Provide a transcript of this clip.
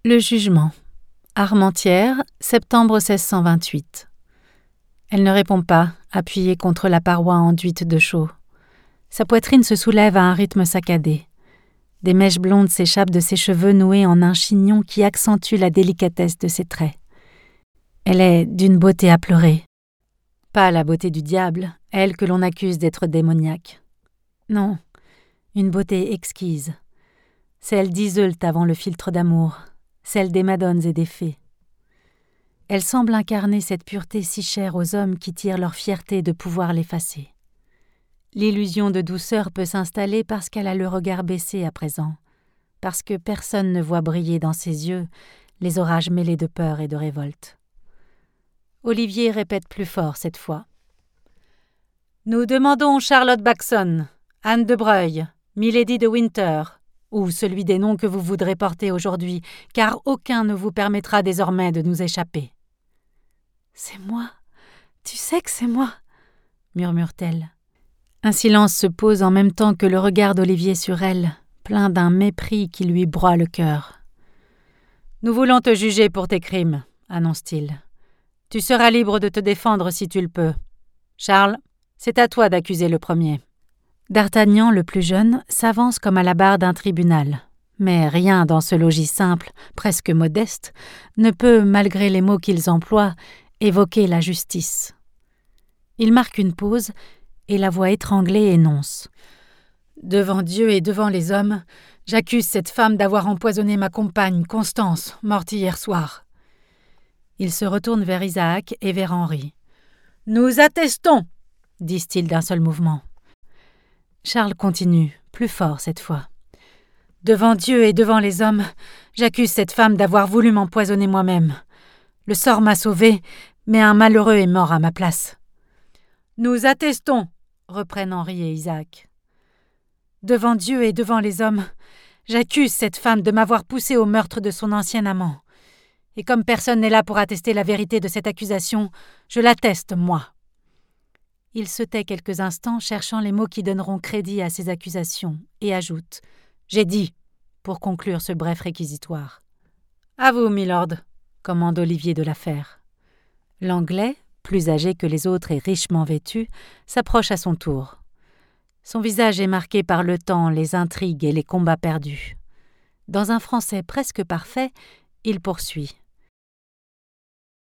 Le jugement. Armentières, septembre 1628. Elle ne répond pas, appuyée contre la paroi enduite de chaux. Sa poitrine se soulève à un rythme saccadé. Des mèches blondes s'échappent de ses cheveux noués en un chignon qui accentue la délicatesse de ses traits. Elle est d'une beauté à pleurer. Pas la beauté du diable, elle que l'on accuse d'être démoniaque. Non, une beauté exquise. Celle d'Iseult avant le philtre d'amour, celle des madones et des fées. Elle semble incarner cette pureté si chère aux hommes qui tirent leur fierté de pouvoir l'effacer. L'illusion de douceur peut s'installer parce qu'elle a le regard baissé à présent, parce que personne ne voit briller dans ses yeux les orages mêlés de peur et de révolte. Olivier répète plus fort cette fois. « Nous demandons Charlotte Backson, Anne de Breuil, Milady de Winter, ou celui des noms que vous voudrez porter aujourd'hui, car aucun ne vous permettra désormais de nous échapper. »« C'est moi, tu sais que c'est moi, » murmure-t-elle. Un silence se pose en même temps que le regard d'Olivier sur elle, plein d'un mépris qui lui broie le cœur. « Nous voulons te juger pour tes crimes, » annonce-t-il. « Tu seras libre de te défendre si tu le peux. Charles, c'est à toi d'accuser le premier. » D'Artagnan, le plus jeune, s'avance comme à la barre d'un tribunal. Mais rien dans ce logis simple, presque modeste, ne peut, malgré les mots qu'ils emploient, évoquer la justice. Il marque une pause, et la voix étranglée énonce. « Devant Dieu et devant les hommes, j'accuse cette femme d'avoir empoisonné ma compagne, Constance, morte hier soir. » Il se retourne vers Isaac et vers Henri. « Nous attestons !» disent-ils d'un seul mouvement. Charles continue, plus fort cette fois. « Devant Dieu et devant les hommes, j'accuse cette femme d'avoir voulu m'empoisonner moi-même. Le sort m'a sauvé, mais un malheureux est mort à ma place. »« Nous attestons !» reprennent Henri et Isaac. « Devant Dieu et devant les hommes, j'accuse cette femme de m'avoir poussé au meurtre de son ancien amant. Et comme personne n'est là pour attester la vérité de cette accusation, je l'atteste, moi. » Il se tait quelques instants, cherchant les mots qui donneront crédit à ces accusations, et ajoute « J'ai dit » pour conclure ce bref réquisitoire. « À vous, milord » commande Olivier de la Fère. L'Anglais, plus âgé que les autres et richement vêtu, s'approche à son tour. Son visage est marqué par le temps, les intrigues et les combats perdus. Dans un français presque parfait, il poursuit.